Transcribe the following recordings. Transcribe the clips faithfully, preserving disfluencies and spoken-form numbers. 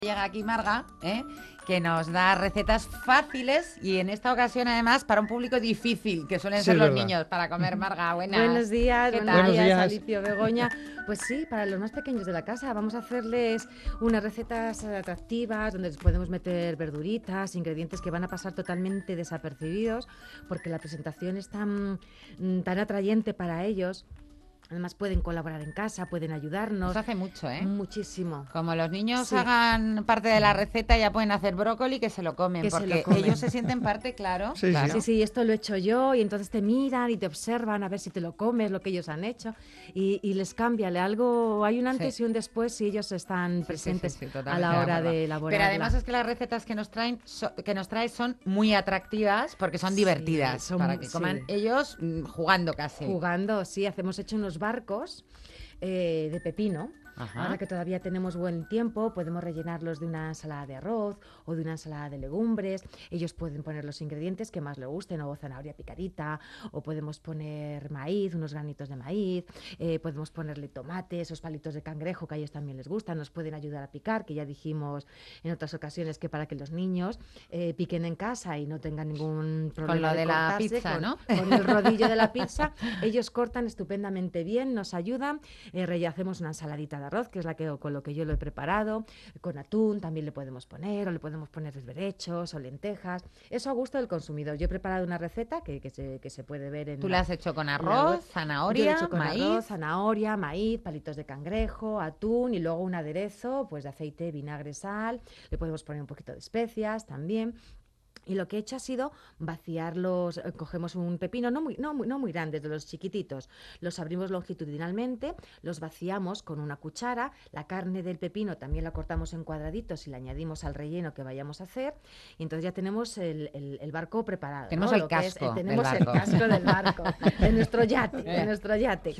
Llega aquí Marga, ¿eh? que nos da recetas fáciles y en esta ocasión además para un público difícil, que suelen Sí, ser es los verdad. niños, para comer. Marga, buenas. Buenos días, ¿Qué buenos tal? Buenos días, días. Alicio, Begoña. Pues sí, para los más pequeños de la casa vamos a hacerles unas recetas atractivas donde les podemos meter verduritas, ingredientes que van a pasar totalmente desapercibidos porque la presentación es tan, tan atrayente para ellos. Además pueden colaborar en casa, pueden ayudarnos. Eso hace mucho, ¿eh? Muchísimo. Como los niños Sí. hagan parte de la receta, ya pueden hacer brócoli que se lo comen, Que se porque lo comen. ellos se sienten parte, claro. Sí, sí. claro. Sí, sí, esto lo he hecho yo y entonces te miran y te observan a ver si te lo comes, lo que ellos han hecho y, y les cambia le algo, hay un antes Sí. y un después si ellos están Sí, sí, presentes sí, sí, a totalmente la hora acuerdo. de elaborar. Pero además es que las recetas que nos traen so- que nos traes son muy atractivas porque son Sí, divertidas son para mu- que sí. coman ellos mm, jugando casi. Jugando, sí, hacemos hecho unos barcos eh, de pepino. Ajá. Ahora que todavía tenemos buen tiempo, podemos rellenarlos de una ensalada de arroz o de una ensalada de legumbres. Ellos pueden poner los ingredientes que más les gusten, o zanahoria picadita, o podemos poner maíz, unos granitos de maíz, eh, podemos ponerle tomate, esos palitos de cangrejo que a ellos también les gustan, nos pueden ayudar a picar, que ya dijimos en otras ocasiones que para que los niños eh, piquen en casa y no tengan ningún problema lo de la cortarse, pizza, con, ¿no? con el rodillo de la pizza, ellos cortan estupendamente bien, nos ayudan, eh, re- hacemos una ensaladita de arroz, que es la que con lo que yo lo he preparado, con atún también le podemos poner, o le podemos poner berechos o lentejas, eso a gusto del consumidor. Yo he preparado una receta que, que, se, que se puede ver en Tú la, la has hecho con en la arroz, web. Yo lo he zanahoria, hecho con maíz. arroz, zanahoria, maíz, palitos de cangrejo, atún y luego un aderezo pues de aceite, vinagre, sal, le podemos poner un poquito de especias también. Y lo que he hecho ha sido vaciarlos, eh, cogemos un pepino, no muy, no, muy, no muy grandes, de los chiquititos, los abrimos longitudinalmente, los vaciamos con una cuchara, la carne del pepino también la cortamos en cuadraditos y la añadimos al relleno que vayamos a hacer, y entonces ya tenemos el, el, el barco preparado. Tenemos ¿no? el Lo que es, casco eh, del tenemos barco. el casco del barco, de nuestro yate, de nuestro yate.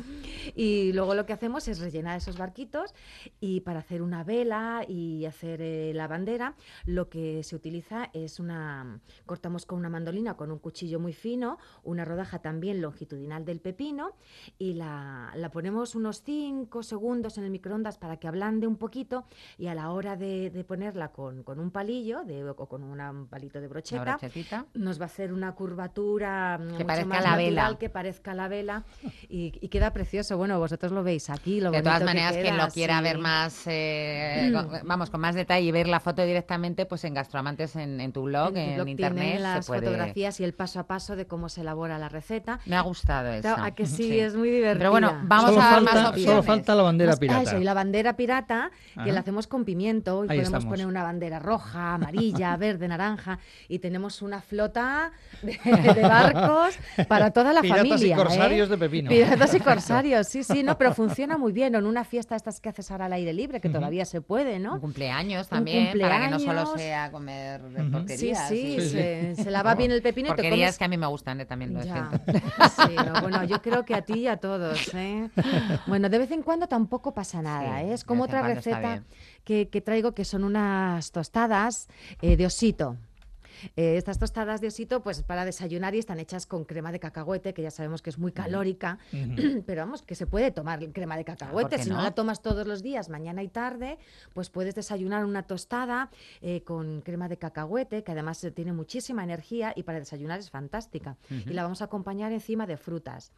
Y luego lo que hacemos es rellenar esos barquitos y para hacer una vela y hacer eh, la bandera, lo que se utiliza es una... Cortamos con una mandolina, con un cuchillo muy fino, una rodaja también longitudinal del pepino y la, la ponemos unos cinco segundos en el microondas para que ablande un poquito y a la hora de, de ponerla con, con un palillo de, o con una, un palito de La brocheta, brochetita. nos va a hacer una curvatura mm, mucho parezca más la natural, vela. que parezca la vela y, y queda precioso. Bueno, vosotros lo veis aquí, lo De todas bonito que maneras, quien queda, lo quiera sí. ver más, eh, con- vamos, con más detalle y ver la foto directamente, pues en Gastroamantes en, en tu blog, En en, tu blog internet, tienen las se puede... fotografías y el paso a paso de cómo se elabora la receta. Me ha gustado eso. Claro, a que sí, es muy divertida. Pero bueno, vamos Solo a dar falta, más opciones. solo falta la bandera Más- ah, pirata. eso, y la bandera pirata, que Ajá. la hacemos con pimiento, y Ahí podemos estamos. poner una bandera roja, amarilla, verde, naranja, y tenemos una flota de, de barcos para toda la Piratas y familia. corsarios ¿eh? de pepino. Piratas y corsarios, sí, sí, no, pero funciona muy bien. O en una fiesta estas que haces ahora al aire libre, que todavía se puede, ¿no? Un cumpleaños Un también, para que no solo cumpleaños. sea comer de Ujú. Sí, porquerías. sí, Sí, sí. se, se lava bien el pepino y te Porquerías comes... que a mí me gustan, eh, también lo Ya, siento. sí, no, bueno, yo creo que a ti y a todos, ¿eh? Bueno, de vez en cuando tampoco pasa nada, Sí, ¿eh? Es de como vez en otra cuando está receta bien. que, que traigo que son unas tostadas eh, de osito. Eh, estas tostadas de osito, pues para desayunar y están hechas con crema de cacahuete, que ya sabemos que es muy calórica, Ujú. pero vamos, que se puede tomar crema de cacahuete. qué Si no? no? la tomas todos los días, mañana y tarde, pues puedes desayunar una tostada eh, con crema de cacahuete, que además eh, tiene muchísima energía y para desayunar es fantástica. Y la vamos a acompañar encima de frutas.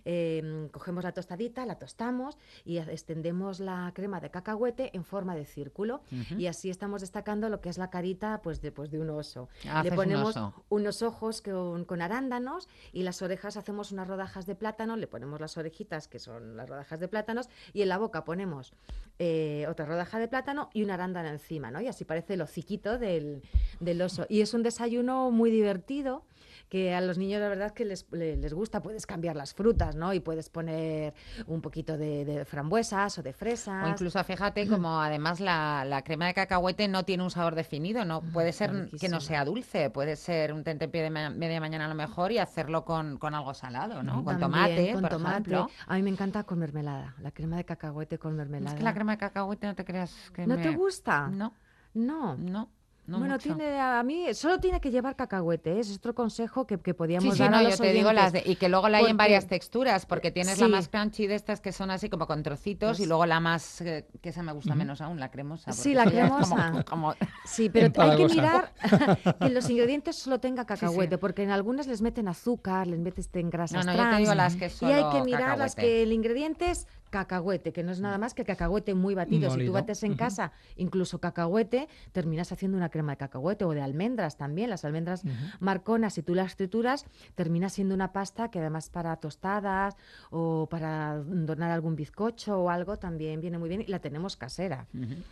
Eh, cogemos la tostadita, la tostamos y extendemos la crema de cacahuete en forma de círculo. Ujú. Y así estamos destacando lo que es la carita pues de, pues, de un oso. Haces Le un ponemos oso. unos ojos con, con arándanos y las orejas hacemos unas rodajas de plátano, le ponemos las orejitas que son las rodajas de plátanos y en la boca ponemos eh, otra rodaja de plátano y un arándano encima, ¿no? Y así parece el hociquito del, del oso. Y es un desayuno muy divertido que a los niños la verdad que les, le- les gusta. Puedes cambiar las frutas, ¿no? Y puedes poner un poquito de, de frambuesas o de fresas. O incluso, fíjate, como además la, la crema de cacahuete no tiene un sabor definido, no puede ser está que no riquísima. sea dulce, puede ser un tentempié de ma- media mañana a lo mejor y hacerlo con, con algo salado, ¿no? Con También, tomate, con por tomate. ejemplo. A mí me encanta con mermelada, la crema de cacahuete con mermelada. Es que la crema de cacahuete no te creas que ¿No me... te gusta? No, No. no. No bueno, mucho. tiene a mí solo tiene que llevar cacahuete, ¿eh? Es otro consejo que, que Sí, podíamos sí, dar no, a yo los te digo oyentes. las de... Y que luego la hay en Porque- varias texturas, porque tienes la sí, más crunchy de estas que son así como con trocitos y Pues- luego la más, eh, que esa me gusta Ujú. menos aún, la cremosa. sí, Porque la eso ya es como, cremosa. como... Sí, pero hay que Empalagosa. mirar que los ingredientes solo tenga cacahuete, sí. porque en algunas les meten azúcar, les meten grasas No, no, yo te trans. digo las que es Y hay solo que mirar las cacahuete. que el ingrediente es cacahuete, que no es nada más que cacahuete muy batido. Si tú Molido. bates en Ujú. casa incluso cacahuete, terminas haciendo una crema de cacahuete o de almendras también. Las almendras marconas, si tú las trituras, termina siendo una pasta que además para tostadas o para donar algún bizcocho o algo también viene muy bien y la tenemos casera.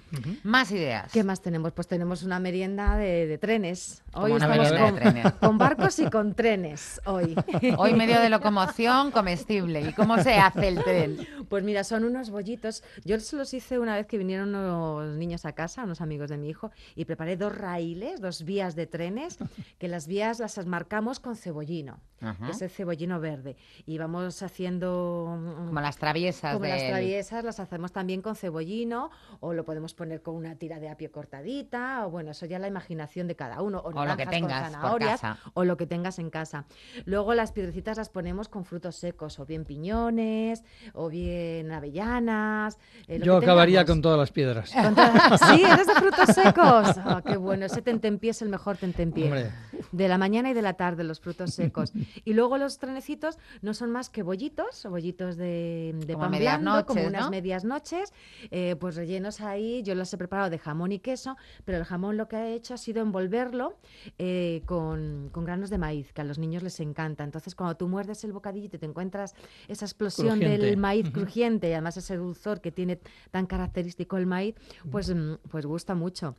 Más ideas. ¿Qué más tenemos? Pues tenemos una merienda de, de trenes. Como Hoy una estamos merienda de con, trenes. con barcos y con trenes hoy. Hoy medio de locomoción comestible. ¿Y cómo se hace el tren? Pues mira, son unos bollitos. Yo se los hice una vez que vinieron unos niños a casa, unos amigos de mi hijo, y preparé dos raíles, dos vías de trenes, que las vías las marcamos con cebollino, Ajá. que es el cebollino verde. Y vamos haciendo... mm, Como las traviesas Como las del- traviesas las hacemos también con cebollino, o lo podemos poner con una tira de apio cortadita, o bueno, eso ya la imaginación de cada uno, o, O lo que naranjas tengas con por zanahorias, casa. o lo que tengas en casa. Luego las piedrecitas las ponemos con frutos secos, o bien piñones, o bien avellanas. eh, lo Yo que acabaría tengamos. con todas las piedras. Con todas- Sí, eres de frutos secos. Ah, qué bueno, ese tentempié es el mejor tentempié. Hombre. De la mañana y de la tarde, los frutos secos. Y luego los trenecitos no son más que bollitos, o bollitos de, de Como pan medias blando, como noches, unas ¿no? medias noches, eh, pues rellenos ahí. Yo los he preparado de jamón y queso, pero el jamón lo que he hecho ha sido envolverlo eh, con, con granos de maíz, que a los niños les encanta. Entonces, cuando tú muerdes el bocadillo y te encuentras esa explosión Crujiente. del maíz Ujú. crujiente y además ese dulzor que tiene tan característico el maíz, pues, mm, pues gusta mucho.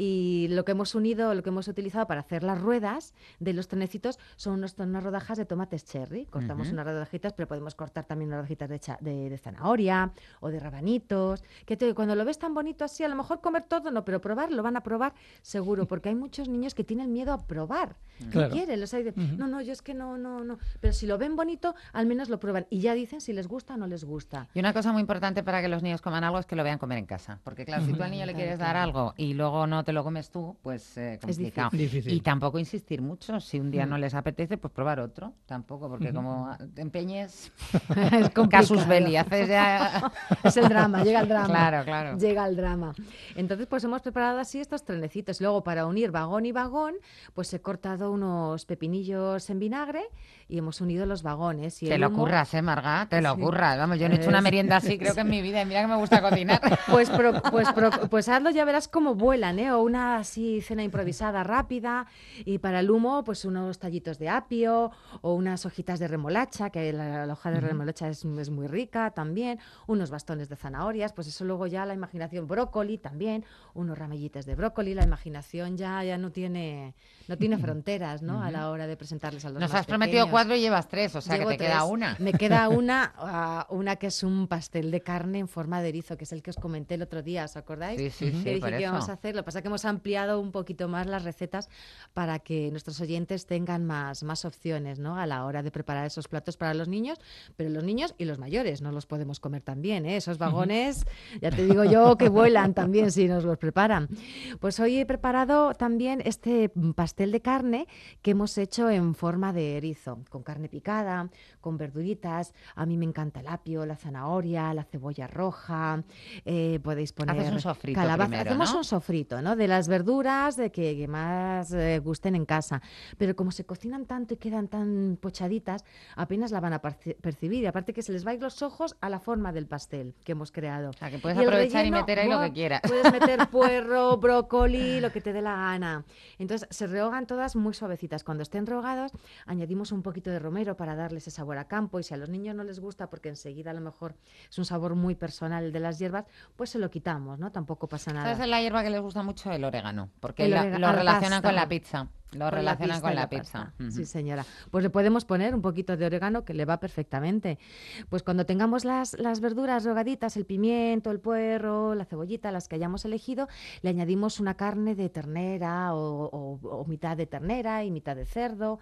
Y lo que hemos unido, lo que hemos utilizado para hacer las ruedas de los trenecitos son unos- unas rodajas de tomates cherry. Cortamos Ujú. unas rodajitas, pero podemos cortar también unas rodajitas de, cha- de, de zanahoria o de rabanitos. Que te- cuando lo ves tan bonito así, a lo mejor comer todo no, pero probar lo van a probar seguro, porque hay muchos niños que tienen miedo a probar. Claro. No quieren, los hay de, Ujú. no, no, yo es que no, no, no. Pero si lo ven bonito, al menos lo prueban y ya dicen si les gusta o no les gusta. Y una cosa muy importante para que los niños coman algo es que lo vean comer en casa. Porque claro, si tú al niño le quieres dar algo y luego no te lo comes tú, pues eh, complicado. difícil. Difícil. Y tampoco insistir mucho. Si un día no les apetece, pues probar otro. Tampoco, porque como te empeñes, Es complicado. casus belli, haces ya... Es el drama, llega el drama. Claro, claro. Llega el drama. Entonces, pues hemos preparado así estos trenecitos. Luego, para unir vagón y vagón, pues he cortado unos pepinillos en vinagre y hemos unido los vagones. Y Te el lo humo- curras, ¿eh, Marga? Te lo Sí. curras. Vamos, yo no he hecho una Es- merienda así, creo que en mi vida. Y mira que me gusta cocinar. Pues, pro- pues, pro- pues hazlo, ya verás cómo vuelan, ¿eh? O una así cena improvisada rápida. Y para el humo, pues unos tallitos de apio o unas hojitas de remolacha, que la, la hoja de remolacha es, es muy rica también. Unos bastones de zanahorias, pues eso luego ya la imaginación. Brócoli también, unos ramellitos de brócoli. La imaginación ya, ya no tiene, no tiene fronteras, ¿no? A la hora de presentarles a los Nos más has prometido pequeños. cuatro y llevas tres, o sea Llevo que te queda tres. una. Me queda una, ah, una que es un pastel de carne en forma de erizo, que es el que os comenté el otro día, ¿os acordáis? Sí, sí, sí, Que dije por que eso. íbamos a hacer. Lo que pasa es que hemos ampliado un poquito más las recetas para que nuestros oyentes tengan más, más opciones, ¿no? A la hora de preparar esos platos para los niños, pero los niños y los mayores no los podemos comer también, ¿eh? Esos vagones, ya te digo yo, que vuelan también si nos los preparan. Pues hoy he preparado también este pastel de carne que hemos hecho en forma de erizo, con carne picada, con verduritas. A mí me encanta el apio, la zanahoria, la cebolla roja. eh, podéis poner Haces un sofrito calabaza. primero, Hacemos ¿no? un sofrito, ¿no? De las verduras de que, que más eh, gusten en casa. Pero como se cocinan tanto y quedan tan pochaditas, apenas la van a perci- percibir. Y aparte que se les va a ir los ojos a la forma del pastel que hemos creado. O sea, que puedes Y el aprovechar y relleno, meter ahí lo ¡buah! que quieras. Puedes meter puerro, brócoli, lo que te dé la gana. Entonces se rehogan todas muy suavecitas. Cuando estén rehogados, añadimos un poquito de romero para darle ese sabor a campo. Y si a los niños no les gusta, porque enseguida a lo mejor es un sabor muy personal el de las hierbas, pues se lo quitamos, ¿no? Tampoco pasa nada. ¿Sabes en la hierba que les gusta mucho? El orégano, porque El la- orega- lo a la relacionan con pasta. la pizza. Lo Con relacionan con y la pasta. pizza. Ujú. Sí, señora. Pues le podemos poner un poquito de orégano que le va perfectamente. Pues cuando tengamos las, las verduras rogaditas, el pimiento, el puerro, la cebollita, las que hayamos elegido, le añadimos una carne de ternera o, o- o mitad de ternera y mitad de cerdo.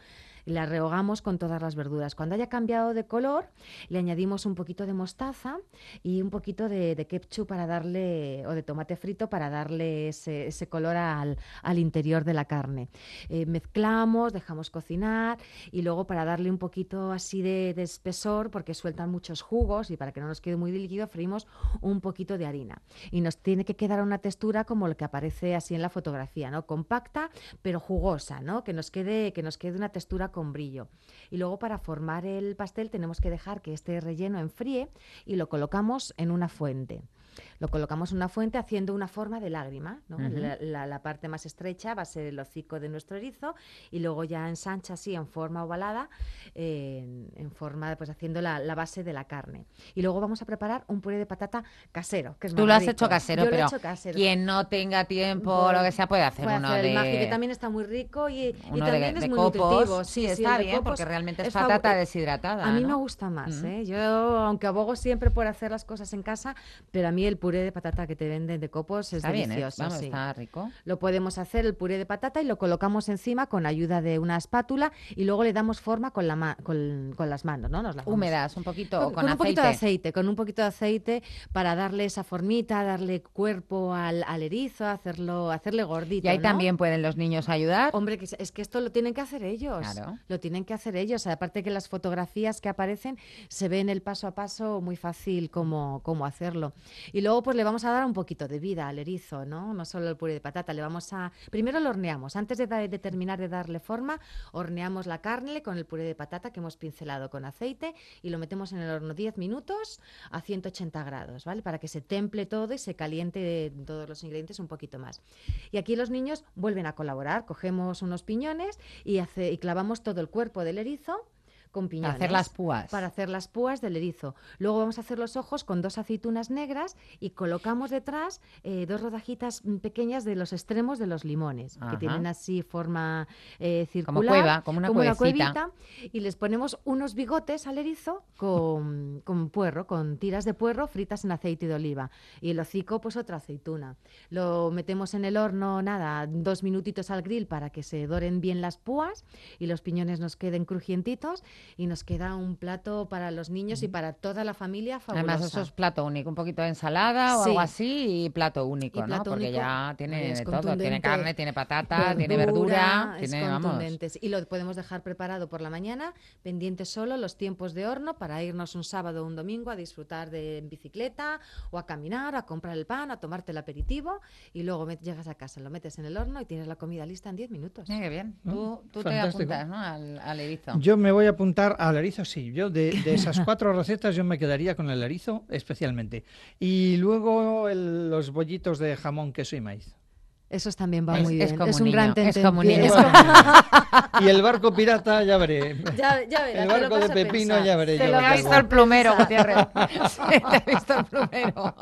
y la rehogamos con todas las verduras. Cuando haya cambiado de color, le añadimos un poquito de mostaza y un poquito de, de ketchup para darle, o de tomate frito para darle ese, ese color al, al interior de la carne. Eh, mezclamos, dejamos cocinar y luego para darle un poquito así de, de espesor, porque sueltan muchos jugos y para que no nos quede muy líquido, freímos un poquito de harina. Y nos tiene que quedar una textura como lo que aparece así en la fotografía, ¿no? Compacta, pero jugosa, ¿no? Que nos quede, que nos quede una textura con brillo. Y luego para formar el pastel tenemos que dejar que este relleno enfríe y lo colocamos en una fuente. Lo colocamos en una fuente haciendo una forma de lágrima, ¿no? Uh-huh. la, la, la parte más estrecha va a ser el hocico de nuestro erizo y luego ya ensancha así en forma ovalada, eh, en, en forma, pues haciendo la, la base de la carne. Y luego vamos a preparar un puré de patata casero, que es Tú más lo has rico. hecho casero, Yo pero lo he hecho casero. Quien no tenga tiempo o Pues, lo que sea puede hacer puede uno hacer de... el Maggi, que también está muy rico y, y uno también de, es de muy copos. nutritivo. Sí, Sí, está sí, bien, copos porque realmente es, es patata fav- deshidratada, A mí ¿no? me gusta más, Mm. ¿eh? Yo, aunque abogo siempre por hacer las cosas en casa, pero a mí el puré de patata que te venden de copos es Está bien, ¿eh? delicioso. Vamos, Sí. está rico. Lo podemos hacer, el puré de patata, y lo colocamos encima con ayuda de una espátula y luego le damos forma con, la ma- con, con las manos, ¿no? Nos lavamos. Húmedas, un poquito, Con, o con, con un aceite. poquito de aceite, con un poquito de aceite para darle esa formita, darle cuerpo al, al erizo, hacerlo, hacerle gordito, Y ahí ¿no? también pueden los niños ayudar. Hombre, que es, es que esto lo tienen que hacer ellos. Claro. Lo tienen que hacer ellos. Aparte que las fotografías que aparecen se ven el paso a paso muy fácil cómo, cómo hacerlo. Y luego pues le vamos a dar un poquito de vida al erizo, ¿no? No solo el puré de patata, le vamos a... Primero lo horneamos. Antes de, da- de terminar de darle forma, horneamos la carne con el puré de patata que hemos pincelado con aceite y lo metemos en el horno diez minutos a ciento ochenta grados, ¿vale? Para que se temple todo y se caliente todos los ingredientes un poquito más. Y aquí los niños vuelven a colaborar. Cogemos unos piñones y, hace, y clavamos todo el cuerpo del erizo con piñones. Para hacer las púas. Para hacer las púas del erizo. Luego vamos a hacer los ojos con dos aceitunas negras y colocamos detrás eh, dos rodajitas pequeñas de los extremos de los limones, Ajá. que tienen así forma eh, circular. Como cueva, como una como una cuevecita. cuevita. Y les ponemos unos bigotes al erizo con, con puerro, con tiras de puerro fritas en aceite de oliva. Y el hocico, pues otra aceituna. Lo metemos en el horno, nada, dos minutitos al grill para que se doren bien las púas y los piñones nos queden crujientitos. Y nos queda un plato para los niños y para toda la familia fabulosa. Además, eso es plato único, un poquito de ensalada o Sí. algo así y plato único, Y ¿no? plato Porque único, ya tiene es de todo, tiene contundente. carne, tiene patata, tiene verdura, es tiene, vamos... contundente. Y lo podemos dejar preparado por la mañana, pendiente solo los tiempos de horno para irnos un sábado o un domingo a disfrutar de en bicicleta o a caminar, a comprar el pan, a tomarte el aperitivo y luego met- llegas a casa, lo metes en el horno y tienes la comida lista en diez minutos. Mira qué bien. Tú, tú te Fantástico. apuntas, ¿no? Al, al erizo. Yo me voy a apuntar al erizo, sí. Yo de, de esas cuatro recetas yo me quedaría con el erizo especialmente. Y luego el- los bollitos de jamón, queso y maíz. Esos también va Es- muy es bien. como Es un un gran niño, es como un tentempié. niño. Es como- Y el barco pirata, ya veré. Ya, ya verás, El te lo barco vas de a Pepino, pensar. ya veré Te yo lo lo Te que ha vas hago. visto a el plumero, pensar. Gutiérrez. Sí, te ha visto el plumero.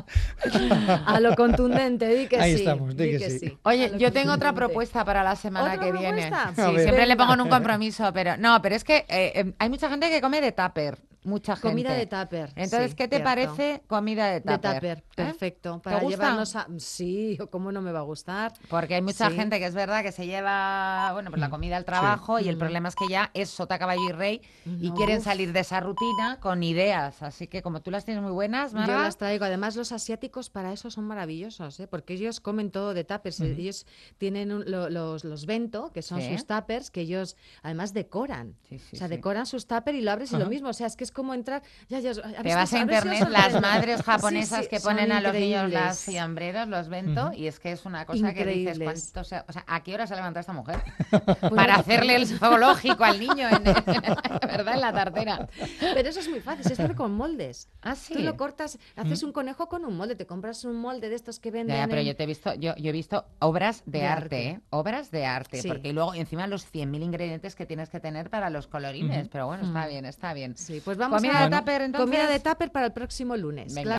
A lo contundente, di que Ahí sí. estamos, di que sí. A Oye, lo yo tengo otra contundente. propuesta para la semana ¿Otra que viene. propuesta? Sí, A ver. siempre le Venga. pongo en un compromiso, pero no, pero es que eh, eh, hay mucha gente que come de tupper, mucha gente. Comida de tupper. Entonces, sí, ¿qué te cierto. parece comida de De tupper? tupper, ¿Eh? perfecto. Para gusta? llevarnos a... Sí, ¿cómo no me va a gustar? Porque hay mucha Sí. gente que es verdad que se lleva, bueno, pues la comida al trabajo y el Mm. problema es que ya es sota, caballo y rey y No, quieren uf. salir de esa rutina con ideas. Así que como tú las tienes muy buenas, Yo Marga, las traigo. Además, los asiáticos para eso son maravillosos, ¿eh? Porque ellos comen todo de tuppers. Ellos tienen un- lo- los, los bento, que son Sí. sus tuppers, que ellos además decoran. Sí, sí, o sea, sí. decoran sus tuppers y lo abres y lo Ajá. mismo. O sea, es que es como entrar... Ya, ya, ¿habéis te vas visto- a habéis sido internet, las sorprendidos? madres japonesas Sí, sí, que son ponen a los niños las increíbles. fiambreros, los bento, Ujú. y es que es una cosa que dices, Increíbles. ¿cuánto se- o sea, ¿a qué hora se ha levantado esta mujer? Para hacerle el zoológico al niño, en, ¿verdad? En la tartera. Pero eso es muy fácil, se hace con moldes. Ah, sí. Tú lo cortas, haces un conejo con un molde, te compras un molde de estos que venden. Ya, ya, pero en- yo te he visto, yo, yo he visto obras de, De arte, arte. ¿eh? Obras de arte, Sí. porque luego encima los cien mil ingredientes que tienes que tener para los colorines, pero bueno, está bien, está bien. Sí, pues vamos Comida a de tupper, entonces. comida de tupper para el próximo lunes. Venga. Claro.